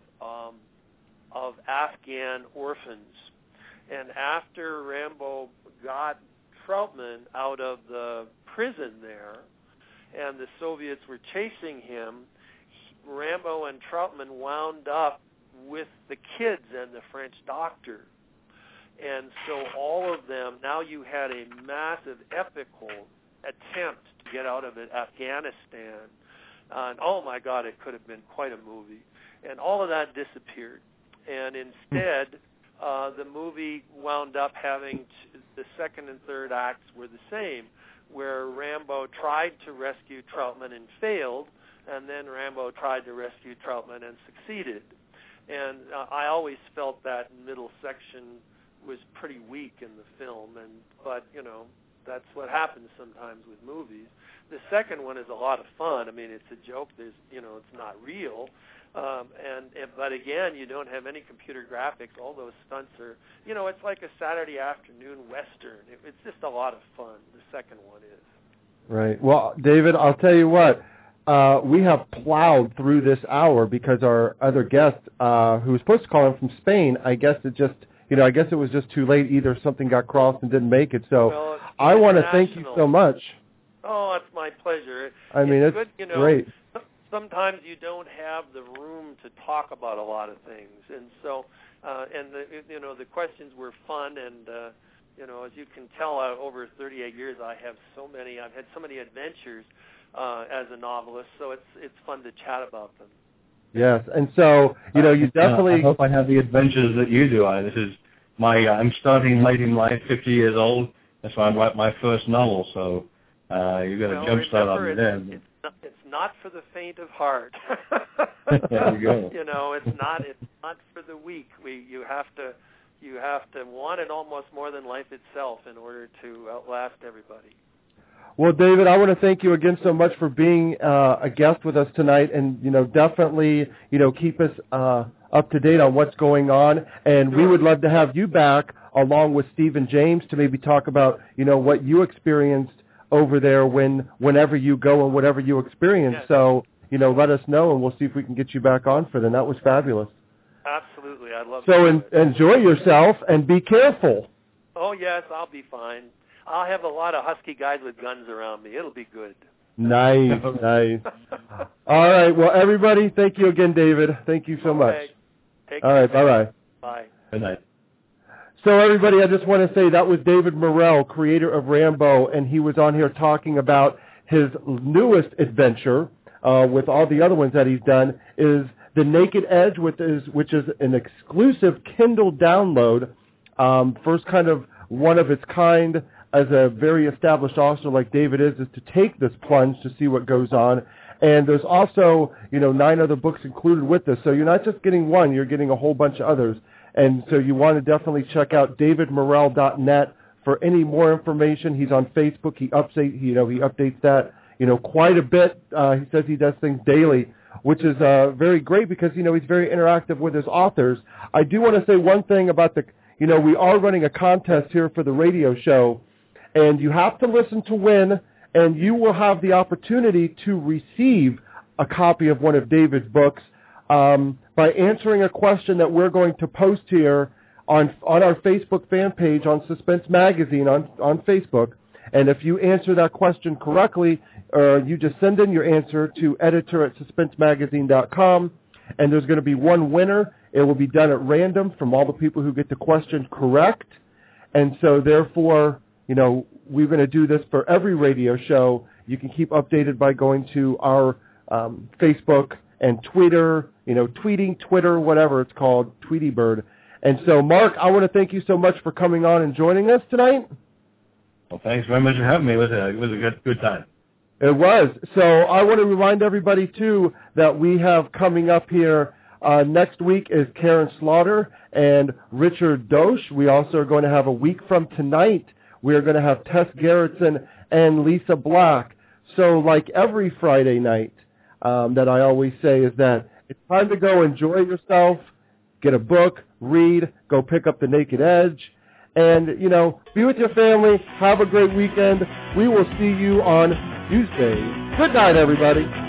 Afghan orphans. And after Rambo got Troutman out of the prison there, and the Soviets were chasing him, Rambo and Troutman wound up with the kids and the French doctor. And so all of them, now you had a massive epical attempt to get out of Afghanistan. And oh my God, it could have been quite a movie. And all of that disappeared. And instead, the movie wound up having the second and third acts were the same, where Rambo tried to rescue Troutman and failed, and then Rambo tried to rescue Troutman and succeeded. And I always felt that middle section was pretty weak in the film, but that's what happens sometimes with movies. The second one is a lot of fun. I mean, it's a joke. There's, it's not real. But again, you don't have any computer graphics. All those stunts are, it's like a Saturday afternoon Western. It's just a lot of fun. The second one is.
Right. Well, David, I'll tell you what. We have plowed through this hour because our other guest, who was supposed to call in from Spain, I guess it was just too late. Either something got crossed and didn't make it. So I want to thank you so much.
Oh, it's my pleasure.
I mean, it's
good,
great.
Sometimes you don't have the room to talk about a lot of things, and so the questions were fun, and as you can tell, over 38 years, I've had so many adventures as a novelist, so it's fun to chat about them.
Yes, and so you definitely.
I hope I have the adventures that you do. This is I'm starting late in life, 50 years old. That's why I write my first novel. So you got a jump start on me there.
It's not for the faint of heart.
There you go.
It's not for the weak. You have to want it almost more than life itself in order to outlast everybody.
Well, David, I want to thank you again so much for being a guest with us tonight, and definitely keep us up to date on what's going on. And we would love to have you back along with Stephen James to maybe talk about what you experienced over there whenever you go and whatever you experience. Yes. So let us know, and we'll see if we can get you back on for them. That was fabulous.
Absolutely, I'd love.
So enjoy yourself and be careful.
Oh yes, I'll be fine. I'll have a lot of husky guys with guns around me. It'll be good.
Nice, nice. All right. Well, everybody, thank you again, David. Thank you so much.
Take
care. All right. Bye-bye.
Bye.
Good night.
So, everybody, I just want to say that was David Morrell, creator of Rambo, and he was on here talking about his newest adventure, with all the other ones that he's done, is The Naked Edge, which is an exclusive Kindle download, first kind of one of its kind as a very established author like David is to take this plunge to see what goes on. And there's also, 9 other books included with this. So you're not just getting one, you're getting a whole bunch of others. And so you want to definitely check out davidmorrell.net for any more information. He's on Facebook. He updates that, quite a bit. He says he does things daily, which is very great because, he's very interactive with his authors. I do want to say one thing about we are running a contest here for the radio show, and you have to listen to win, and you will have the opportunity to receive a copy of one of David's books by answering a question that we're going to post here on our Facebook fan page on Suspense Magazine on Facebook. And if you answer that question correctly, you just send in your answer to editor@suspensemagazine.com, and there's going to be one winner. It will be done at random from all the people who get the question correct. And so, therefore, we're going to do this for every radio show. You can keep updated by going to our Facebook and Twitter, tweeting, Twitter, whatever it's called, Tweety Bird. And so, Mark, I want to thank you so much for coming on and joining us tonight.
Well, thanks very much for having me. It was a good time.
It was. So I want to remind everybody, too, that we have coming up here next week is Karen Slaughter and Richard Dosch. We also are going to have a week from tonight. We are going to have Tess Gerritsen and Lisa Black. So like every Friday night that I always say is that it's time to go enjoy yourself, get a book, read, go pick up The Naked Edge, and, be with your family. Have a great weekend. We will see you on Tuesday. Good night, everybody.